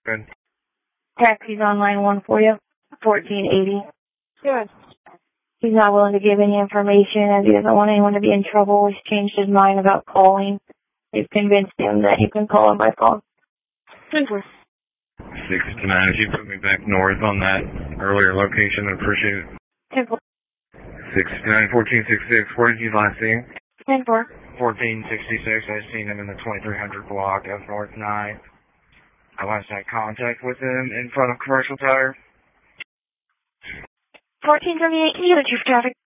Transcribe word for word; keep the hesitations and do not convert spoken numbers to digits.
Good. Taxi's on line one for you. fourteen eighty. Good. He's not willing to give any information as he doesn't want anyone to be in trouble. He's changed his mind about calling. We've convinced him that you can call him by phone. Simpler. six to nine, if you put me back north on that earlier location, I'd appreciate it. Simple. six to nine, fourteen sixty-six, where did you last see him? ten four. fourteen sixty-six, I've seen him in the twenty-three hundred block of North ninth. I last had contact with him in front of Commercial Tire. fourteen seventy-eight, can you get a chief traffic?